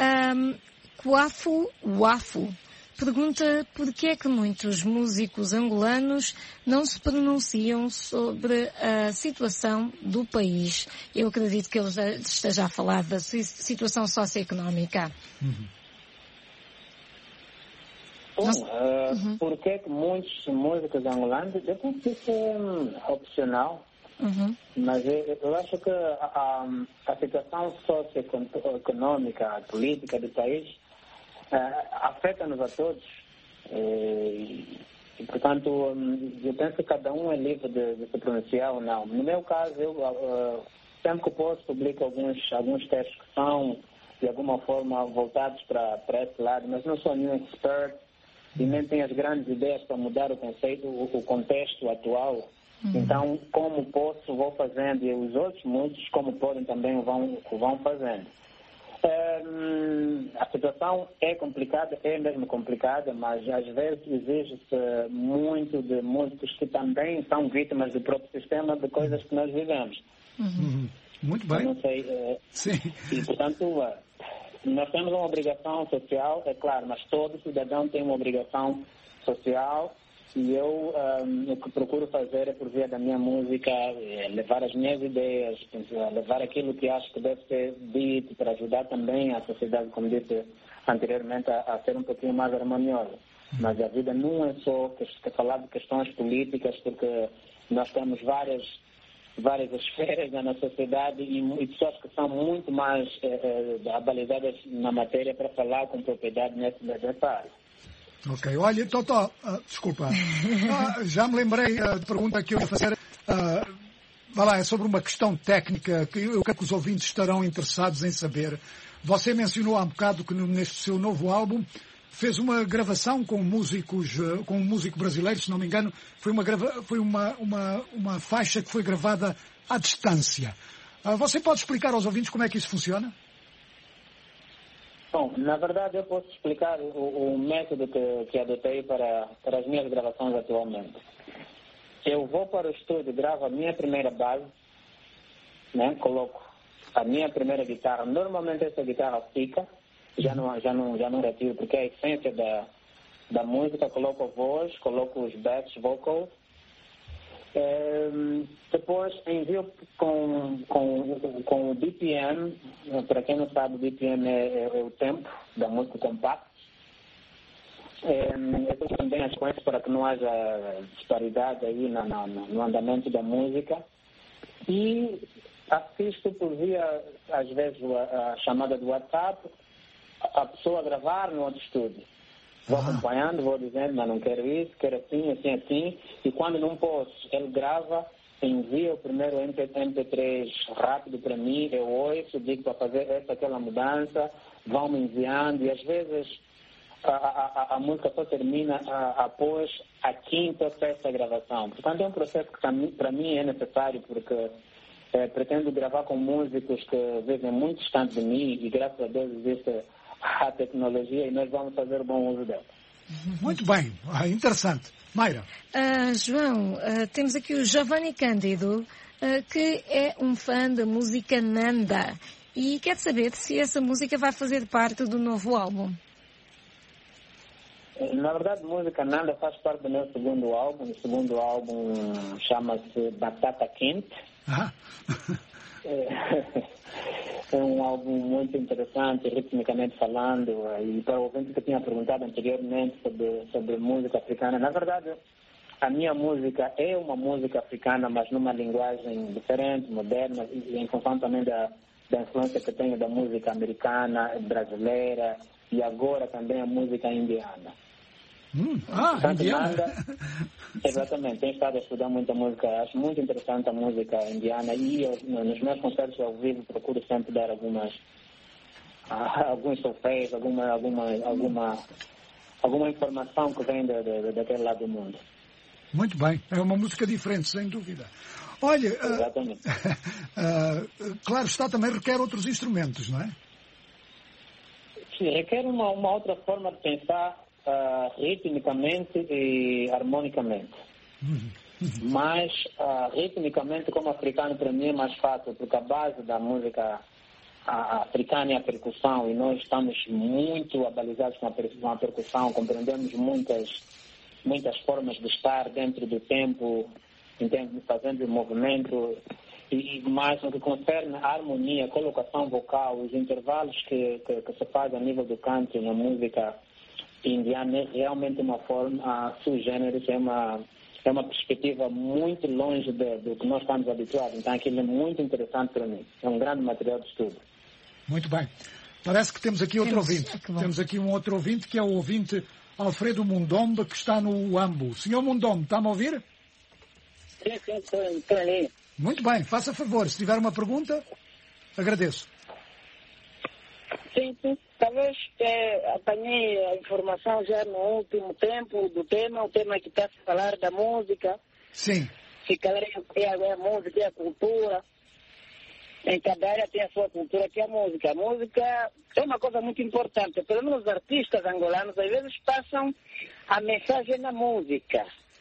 Wafu pergunta por que é que muitos músicos angolanos não se pronunciam sobre a situação do país. Eu acredito que ele já esteja a falar da situação socioeconómica. Por que muitos músicos angolanos, eu penso que isso é opcional, mas eu acho que a situação socioeconômica, a política do país afeta-nos a todos. E, portanto, eu penso que cada um é livre de se pronunciar ou não. No meu caso, eu sempre que posso publico alguns textos que são, de alguma forma, voltados para esse lado, mas não sou nenhum expert e nem tenho as grandes ideias para mudar o conceito, o contexto atual. Então, como posso, vou fazendo, e os outros muitos, como podem, também vão fazendo. A situação é complicada, é mesmo complicada, mas às vezes exige-se muito de músicos que também são vítimas do próprio sistema de coisas que nós vivemos. Muito bem. Eu não sei. Sim. E, portanto, nós temos uma obrigação social, é claro, mas todo cidadão tem uma obrigação social. E eu, o que procuro fazer é, por via da minha música, levar as minhas ideias, levar aquilo que acho que deve ser dito para ajudar também a sociedade, como disse anteriormente, a ser um pouquinho mais harmoniosa. Mas a vida não é só falar de questões políticas, porque nós temos várias esferas na nossa sociedade e pessoas que são muito mais abalizadas na matéria para falar com propriedade nessa área. Ok, olha, Totó, desculpa, já me lembrei da pergunta que eu ia fazer, é sobre uma questão técnica que eu creio que os ouvintes estarão interessados em saber. Você mencionou há um bocado que neste seu novo álbum fez uma gravação com músicos, com um músico brasileiro, se não me engano, foi uma faixa que foi gravada à distância. Você pode explicar aos ouvintes como é que isso funciona? Bom, na verdade eu posso explicar o método que adotei para as minhas gravações atualmente. Eu vou para o estúdio, gravo a minha primeira base, né? Coloco a minha primeira guitarra. Normalmente essa guitarra fica, já não retiro, porque é a essência da música. Coloco a voz, coloco os backs vocals. Depois envio com o BPM. Para quem não sabe, o BPM é o tempo da música compacta. Eu também as coisas para que não haja disparidade aí no andamento da música. E assisto por via, às vezes, a chamada do WhatsApp, a pessoa gravar no outro estúdio. Vou acompanhando, vou dizendo, mas não quero isso, quero assim, assim, assim. E quando não posso, ele grava, envia o primeiro MP3 rápido para mim, eu ouço, digo para fazer aquela mudança, vão me enviando. E às vezes a música só termina após a quinta ou sexta gravação. Portanto, é um processo que para mim é necessário, porque pretendo gravar com músicos que vivem muito distante de mim e, graças a Deus, existe a tecnologia e nós vamos fazer bom uso dela. Muito bem, interessante. Mayra. João, temos aqui o Giovanni Cândido, que é um fã da música Nanda e quer saber se essa música vai fazer parte do novo álbum. Na verdade, a música Nanda faz parte do meu segundo álbum. O segundo álbum chama-se Batata Quente. É um álbum muito interessante, ritmicamente falando, e para o ouvinte que tinha perguntado anteriormente sobre música africana, na verdade, a minha música é uma música africana, mas numa linguagem diferente, moderna, e em função também da influência que tenho da música americana, brasileira, e agora também a música indiana. Indiana. Exatamente, tenho estado a estudar muita música, acho muito interessante a música indiana e nos meus concertos ao vivo procuro sempre dar alguns solfeios, alguma informação que vem daquele lado do mundo. Muito bem, é uma música diferente, sem dúvida. Olha, claro está, também requer outros instrumentos, não é? Sim, requer uma outra forma de pensar ritmicamente e harmonicamente. Mas ritmicamente, como africano, para mim é mais fácil, porque a base da música africana é a percussão e nós estamos muito abalizados com a percussão, compreendemos muitas formas de estar dentro do tempo, fazendo movimento. E mais no que concerne a harmonia, a colocação vocal, os intervalos que se faz a nível do canto na música indiana, é realmente uma forma sui generis, é uma perspectiva muito longe do que nós estamos habituados. Então aquilo é muito interessante para mim. É um grande material de estudo. Muito bem. Parece que temos aqui outro ouvinte. Temos aqui um outro ouvinte, que é o ouvinte Alfredo Mundombe, que está no Uambo. Senhor Mundombe, está-me a ouvir? Sim, estou ali. Muito bem, faça favor. Se tiver uma pergunta, agradeço. Sim. Talvez apanhei a informação já no último tempo do tema, o tema que está a falar da música. Sim. Se calhar é a música, é a cultura. em cada área tem a sua cultura, que é a música. A música é uma coisa muito importante. Pelo menos os artistas angolanos, às vezes, passam a mensagem na música.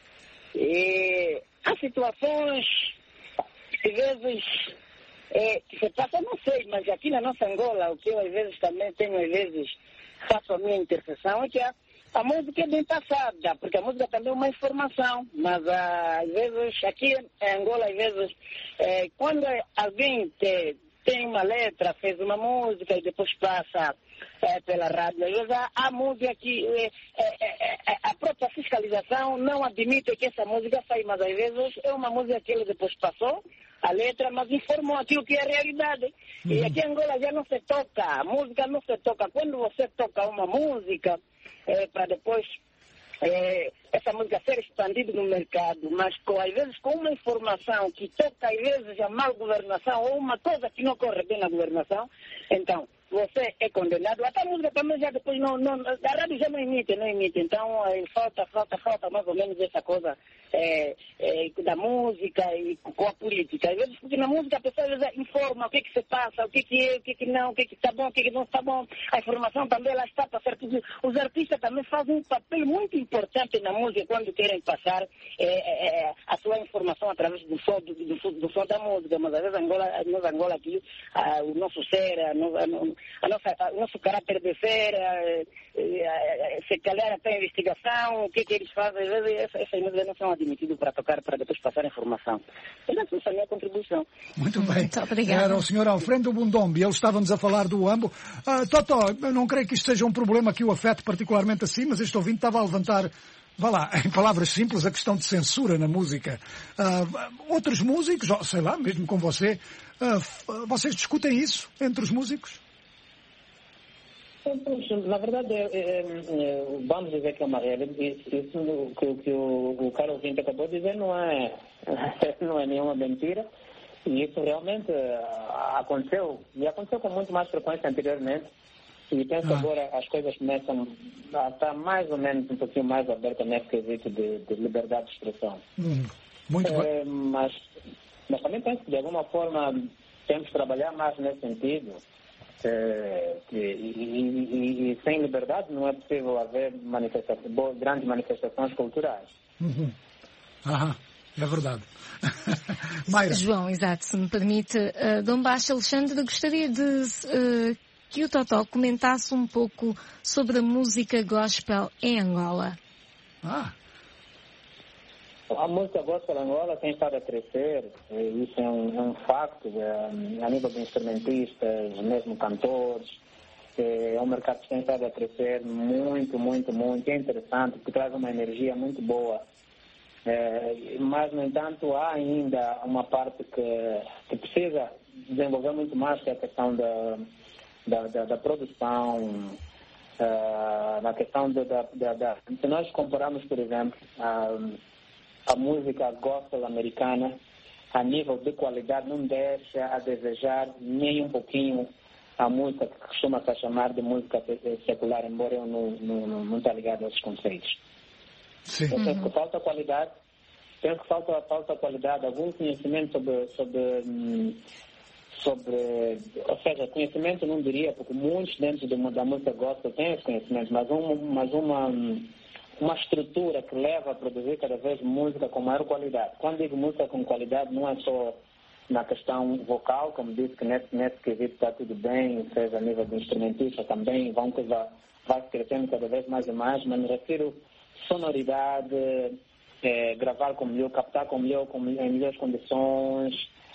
E há situações, às vezes, que se passa, não sei, mas aqui na nossa Angola, o que eu às vezes também tenho, às vezes, faço a minha intercessão, é que a música é bem passada, porque a música também é uma informação, mas às vezes, aqui em Angola, às vezes, quando alguém tem uma letra, fez uma música e depois passa pela rádio, às vezes a música que a própria fiscalização não admite que essa música saia, mas às vezes é uma música que ele depois passou, a letra, mas informou aquilo que é a realidade. E aqui em Angola já não se toca, a música não se toca. Quando você toca uma música, para depois essa música ser expandida no mercado, mas às vezes com uma informação que toca às vezes a mal governação ou uma coisa que não corre bem na governação, então você é condenado. Até a música também já depois não a rádio já não emite. Então falta mais ou menos essa coisa da música e com a política. Às vezes, porque na música a pessoa às vezes informa o que se passa, o que é, o que não, o que está bom, o que não está bom. A informação também lá está para ser tudo. Os artistas também fazem um papel muito importante na música quando querem passar a sua informação através do som da música. Mas às vezes Angola aqui, o nosso ser, o nosso caráter de ser, se calhar até a investigação, o que eles fazem, às vezes essas músicas não são admitidas para tocar, para depois passar a informação. Essa é a minha contribuição. Muito bem. Muito obrigada. Era o Sr. Alfredo Bundombi, ele estava-nos a falar do Ambo. Totó, eu não creio que isto seja um problema que o afete particularmente assim, mas este ouvinte estava a levantar, vá lá, em palavras simples, a questão de censura na música. Outros músicos, sei lá, mesmo com você, vocês discutem isso entre os músicos? Na verdade, vamos dizer que é uma realidade. Isso que o caro ouvinte acabou de dizer não é nenhuma mentira. E isso realmente aconteceu. E aconteceu com muito mais frequência anteriormente. E penso que agora as coisas começam a estar mais ou menos um pouquinho mais abertas nesse quesito de liberdade de expressão. Muito bem. Mas também penso que de alguma forma temos que trabalhar mais nesse sentido. E sem liberdade não é possível haver grandes manifestações culturais. É verdade. Mayra. João, exato, se me permite, Dom Baixo Alexandre, gostaria de que o Totó comentasse um pouco sobre a música gospel em Angola. A música gospel em Angola tem estado a crescer, isso é um facto, a nível de instrumentistas, mesmo cantores, é um mercado que tem estado a crescer muito, muito, muito, é interessante, porque traz uma energia muito boa, mas, no entanto, há ainda uma parte que precisa desenvolver muito mais, que é a questão da produção, na questão se nós compararmos, por exemplo, a música gospel americana, a nível de qualidade, não deixa a desejar nem um pouquinho a música que costuma se chamar de música secular, embora eu não está ligado a esses conceitos. Sim. Eu penso que falta qualidade, falta qualidade, algum conhecimento sobre, ou seja, conhecimento não diria, porque muitos dentro da música gospel têm esse conhecimento, mas uma estrutura que leva a produzir cada vez música com maior qualidade. Quando digo música com qualidade, não é só na questão vocal, como disse, que nesse quesito está tudo bem, seja a nível de instrumentista também, vai crescendo cada vez mais e mais, mas me refiro sonoridade, gravar com melhor, captar em melhores condições,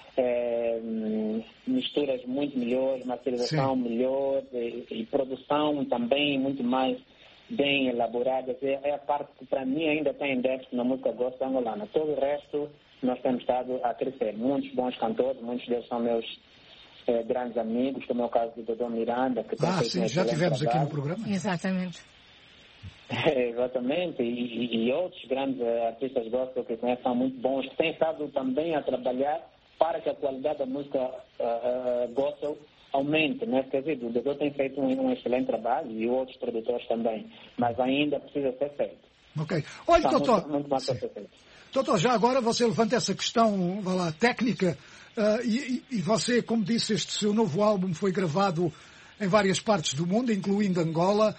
misturas muito melhores, masterização melhor e produção também muito mais bem elaboradas. É a parte que para mim ainda tem déficit na música gospel angolana. Todo o resto nós temos estado a crescer. Muitos bons cantores, muitos deles são meus grandes amigos, como é o caso do Dodô Miranda, que tem feito já tivemos trabalho aqui no programa. Exatamente. Exatamente, e outros grandes artistas gospel que conhecem são muito bons, que têm estado também a trabalhar para que a qualidade da música gospel aumente, né? Quer dizer, o Dodô tem feito um excelente trabalho e outros produtores também, mas ainda precisa ser feito. Ok. Olha, Totó, muito mais para ser feito. Totó, já agora você levanta essa questão, técnica. E você, como disse, este seu novo álbum foi gravado em várias partes do mundo, incluindo Angola.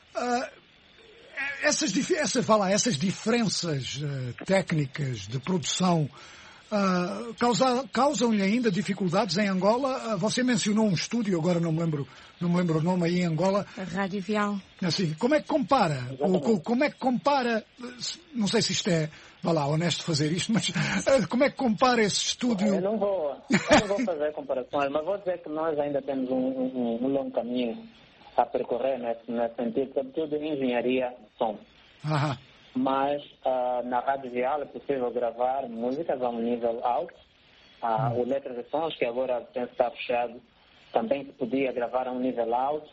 Essas diferenças técnicas de produção causam-lhe ainda dificuldades em Angola? Você mencionou um estúdio, agora não me lembro o nome, aí em Angola. A Rádio Vial. Assim, como é que compara? Como é que compara? Não sei se isto é, honesto fazer isto, mas como é que compara esse estúdio? Eu não vou fazer comparações, mas vou dizer que nós ainda temos um longo caminho a percorrer nesse sentido, sobretudo em engenharia de som. Aham. Mas na Rádio Vial é possível gravar músicas a um nível alto. O Letras de Sons, que agora tem que estar fechado, também se podia gravar a um nível alto.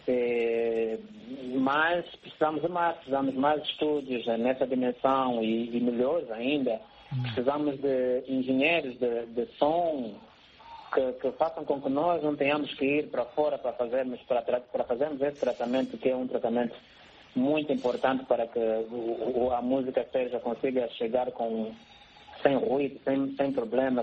Mas precisamos de mais estúdios nessa dimensão e melhores ainda. Precisamos de engenheiros de som que façam com que nós não tenhamos que ir para fora para fazermos esse tratamento, que é um tratamento muito importante para que a música consiga chegar sem ruído, sem problemas,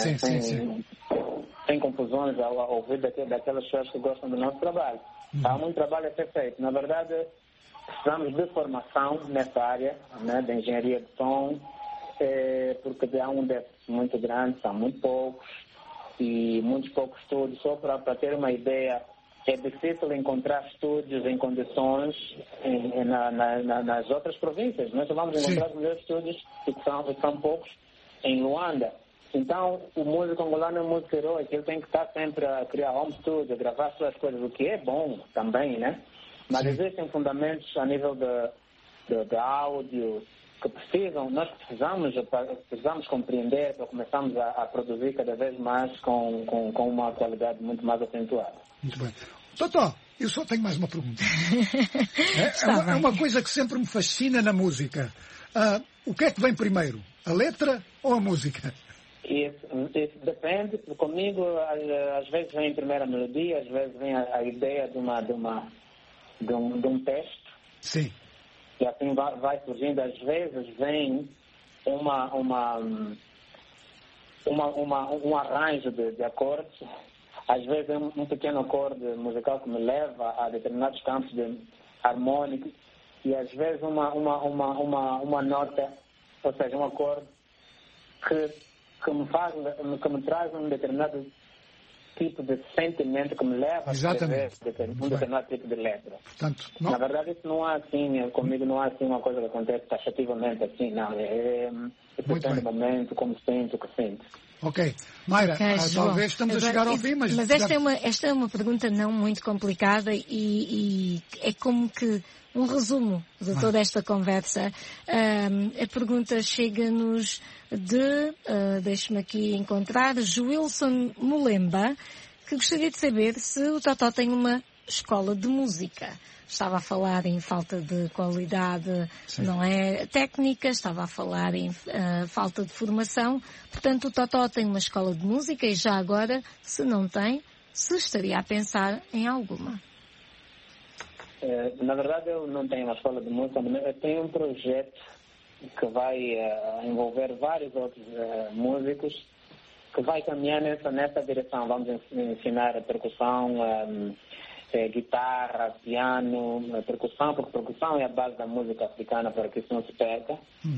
sem confusões ao ouvir daquelas pessoas que gostam do nosso trabalho. Há muito trabalho a ser feito. Na verdade, precisamos de formação nessa área, de engenharia de som, porque há um déficit muito grande, são muito poucos, e muitos poucos estúdios. Só para ter uma ideia, é difícil encontrar estúdios em condições nas outras províncias. Nós vamos encontrar os melhores estúdios, que são poucos, em Luanda. Então, o músico angolano é um músico heróico, ele tem que estar sempre a criar home studio, a gravar suas coisas, o que é bom também, né? Mas existem fundamentos a nível de áudio que nós precisamos compreender para começarmos a produzir cada vez mais com uma qualidade muito mais acentuada. Muito bem. Totó, eu só tenho mais uma pergunta. É uma coisa que sempre me fascina na música. O que é que vem primeiro? A letra ou a música? Isso depende. Comigo, às vezes vem primeiro a melodia, às vezes vem a ideia de um texto. Sim. E assim vai surgindo. Às vezes vem um arranjo de acordes. Às vezes é um pequeno acorde musical que me leva a determinados campos harmônicos. E às vezes uma nota, ou seja, um acorde que me traz um determinado tipo de sentimento que me leva a escrever um determinado tipo de letra. Portanto, na verdade, isso não há assim, comigo não há assim uma coisa que acontece taxativamente assim, não. Depende do momento, como sinto, o que sinto. Ok. Mayra, talvez estamos a chegar ao fim, mas esta é uma pergunta não muito complicada e é como que um resumo de toda esta conversa. A pergunta chega-nos deixe-me aqui encontrar, Joilson Molemba, que gostaria de saber se o Totó tem uma escola de música. Estava a falar em falta de qualidade, não é, técnica, estava a falar em falta de formação. Portanto, o Totó tem uma escola de música e já agora, se não tem, se estaria a pensar em alguma. Na verdade, eu não tenho uma escola de música, mas eu tenho um projeto que vai envolver vários outros músicos, que vai caminhar nessa direção. Vamos ensinar a percussão, guitarra, piano, percussão, porque percussão é a base da música africana para que isso não se perca.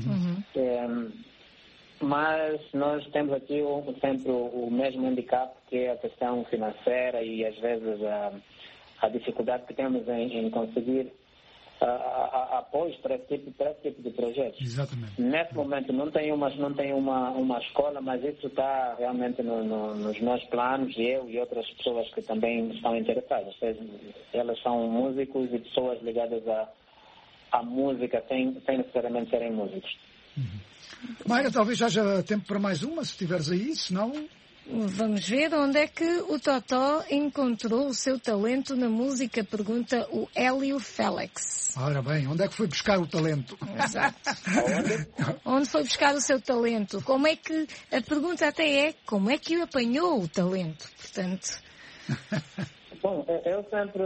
Mas nós temos aqui sempre o mesmo handicap, que é a questão financeira e às vezes a dificuldade que temos em conseguir apoio para esse tipo de projetos. Exatamente. Nesse momento não tenho uma escola, mas isso está realmente nos meus planos, eu e outras pessoas que também estão interessadas. Elas são músicos e pessoas ligadas à música sem necessariamente serem músicos. Mayra, talvez haja tempo para mais uma, se estiveres aí, se não... Vamos ver onde é que o Totó encontrou o seu talento na música, pergunta o Hélio Félix. Ora bem, onde é que foi buscar o talento? Exato. Onde foi buscar o seu talento? Como é que, a pergunta até é, como é que o apanhou o talento? Portanto... Bom, eu sempre...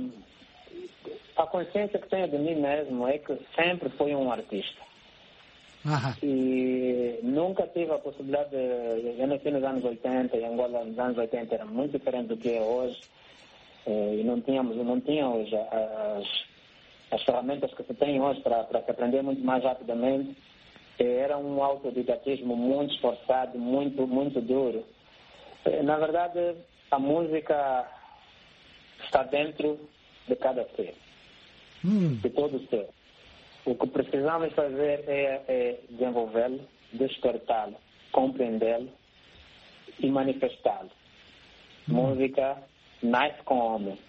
a consciência que tenho de mim mesmo é que sempre fui um artista. E nunca tive a possibilidade de... Eu nasci nos anos 80, e Angola nos anos 80 era muito diferente do que é hoje. E não tínhamos as ferramentas que se tem hoje para se aprender muito mais rapidamente. Era um autodidatismo muito esforçado, muito, muito duro. Na verdade, a música está dentro de cada ser, de todo ser. O que precisamos fazer é desenvolvê-lo, despertá-lo, compreendê-lo e manifestá-lo. Música nasce com o homem.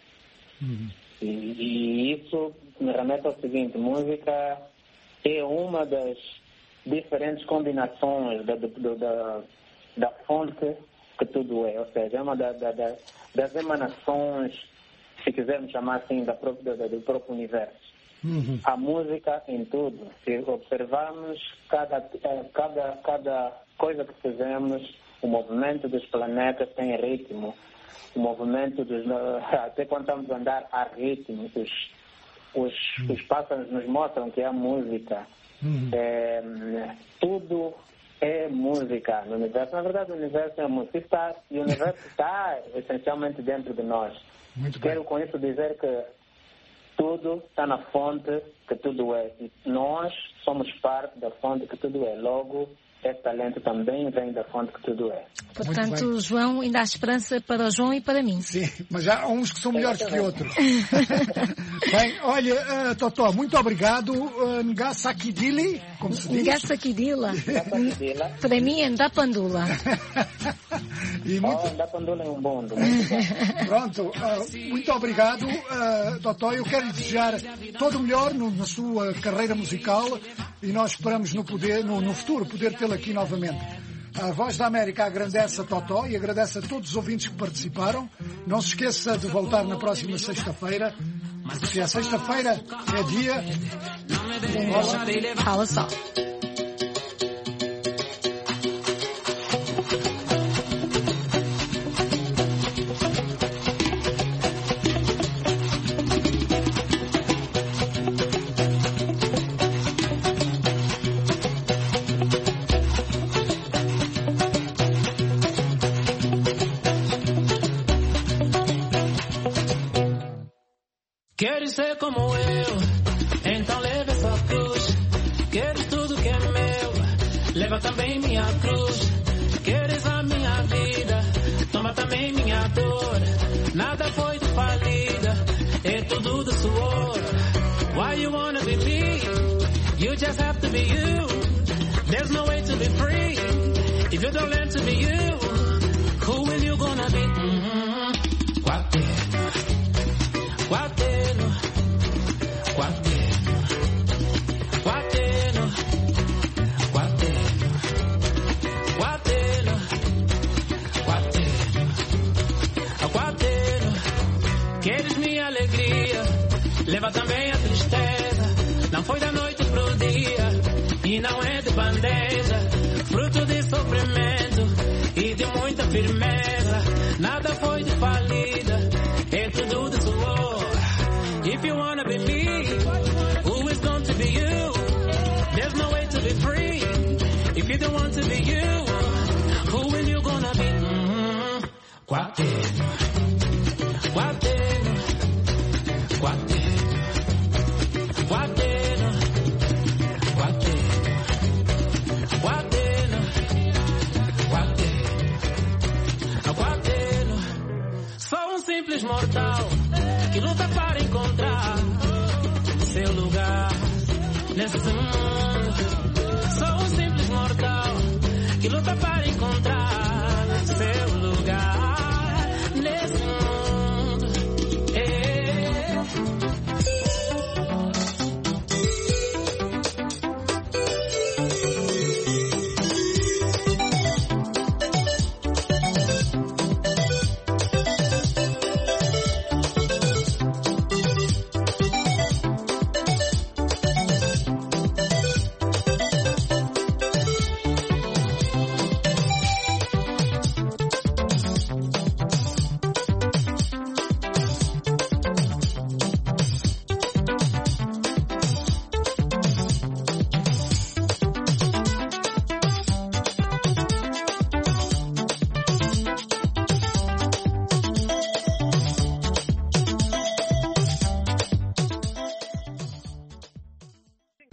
E isso me remete ao seguinte: música é uma das diferentes combinações da fonte que tudo é, ou seja, é uma das emanações, se quisermos chamar assim, do próprio universo. A música em tudo. Se observarmos cada coisa que fizemos, o movimento dos planetas tem ritmo, o movimento até quando estamos a andar há ritmo, os pássaros nos mostram que é a música. Tudo é música no universo. Na verdade, o universo é música e o universo está essencialmente dentro de nós. Quero com isso dizer que tudo está na fonte que tudo é. E nós somos parte da fonte que tudo é. Logo, esse talento também vem da fonte que tudo é. Portanto, João, ainda há esperança para o João e para mim. Sim, mas há uns que são melhores que outros. Bem, olha, Totó, muito obrigado. Ngasakidili, como se diz? Ngasakidila. Para mim é Ndapandula. Ndapandula é um bondo. Pronto, muito obrigado, Totó. Eu quero desejar todo o melhor na sua carreira musical e nós esperamos no futuro poder tê-lo aqui novamente. A Voz da América agradece a Totó e agradece a todos os ouvintes que participaram. Não se esqueça de voltar na próxima sexta-feira, porque a sexta-feira é dia... Fala só. Queres ser como eu, então leva essa cruz. Queres tudo que é meu, leva também minha cruz. Queres a minha vida, toma também minha dor. Nada foi de falida, é tudo de suor. Why you wanna be me? You just have to be you. There's no way to be free if you don't learn to be you. Who will you gonna be? Guateno, Guateno, Guateno, Guateno, Guateno, Guateno, Guateno. Queres minha alegria, leva também a tristeza. Não foi da noite pro dia e não é de bandeja. Fruto de sofrimento e de muita firmeza. Nada foi de falida, é tudo de suor. If you wanna be me, who is going to be you? There's no way to be free if you don't want to be you. Who will you gonna be? Guateno, Guateno, Guateno, Guateno, Guateno, Guateno, Guateno, Guateno. Sou simples mortal que luta para encontrar seu lugar nesse mundo. Sou simples mortal que luta para encontrar seu lugar nesse mundo.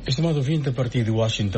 Estimado ouvinte, a partir de Washington,